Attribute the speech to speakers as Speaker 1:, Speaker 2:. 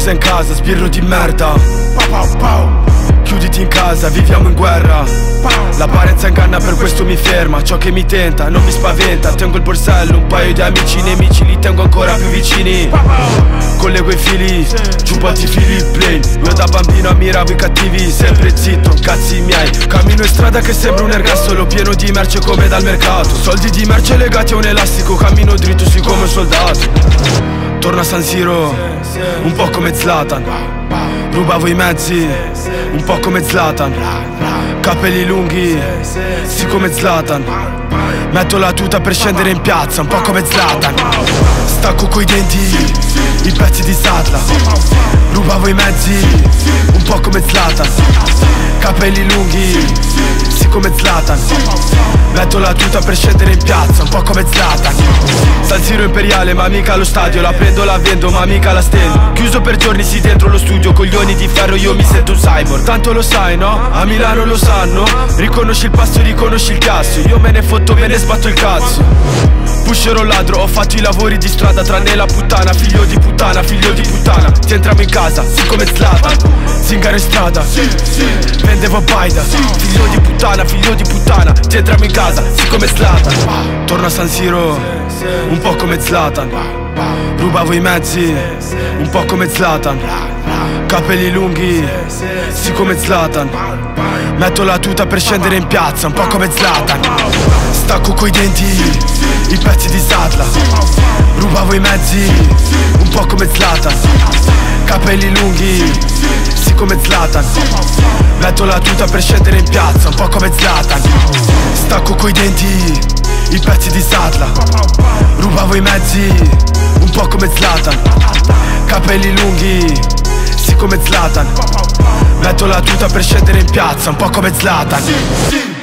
Speaker 1: sei in casa, sbirro di merda. Chiuditi in casa, viviamo in guerra. L'apparenza inganna, per questo mi ferma. Ciò che mi tenta non mi spaventa. Tengo il borsello, un paio di amici, nemici li tengo ancora più vicini. Collego i fili, giubbati fili play. Io da bambino ammiravo i cattivi, sempre zitto, cazzi miei. Cammino in strada che sembra un ergastolo, pieno di merce come dal mercato. Soldi di merce legati a un elastico, cammino dritto sui come un soldato. Torno a San Siro, un po' come Zlatan. Rubavo i mezzi, un po' come Zlatan. Capelli lunghi, sì come Zlatan. Metto la tuta per scendere in piazza, un po' come Zlatan. Stacco coi denti i pezzi di Sadla. Rubavo i mezzi, un po' come Zlatan. Capelli lunghi, sì come Zlatan. Metto la tuta per scendere in piazza, un po' come Zlatan. San Siro imperiale, ma mica allo stadio. La prendo, la vendo, ma mica la stendo. Chiuso per giorni, sì dentro lo studio. Coglioni di ferro, io mi sento un cyborg. Tanto lo sai, no? A Milano lo sanno. Riconosci il passo, riconosci il cazzo. Io me ne fotto, me ne sbatto il cazzo. Pusherò ladro, ho fatto i lavori di strada. Tranne la puttana, figlio di puttana, figlio di puttana. Ti entriamo in casa, sì come Zlatan. Zingaro in strada, vendevo baida. Figlio di puttana, figlio di puttana. Ti entriamo in casa, sì come Zlatan. Torno a San Siro, un po' come Zlatan. Rubavo i mezzi, un po' come Zlatan. Capelli lunghi, sì come Zlatan. Metto la tuta per scendere in piazza, un po' come Zlatan. Stacco coi denti i pezzi di Sadla. Rubavo i mezzi, un po' come Zlatan. Capelli lunghi, sì come Zlatan. Metto la tuta per scendere in piazza, un po' come Zlatan. Stacco coi denti i pezzi di Sadla. Rubavo i mezzi, un po' come Zlatan. Capelli lunghi, sì come Zlatan. Metto la tuta per scendere in piazza, un po' come Zlatan.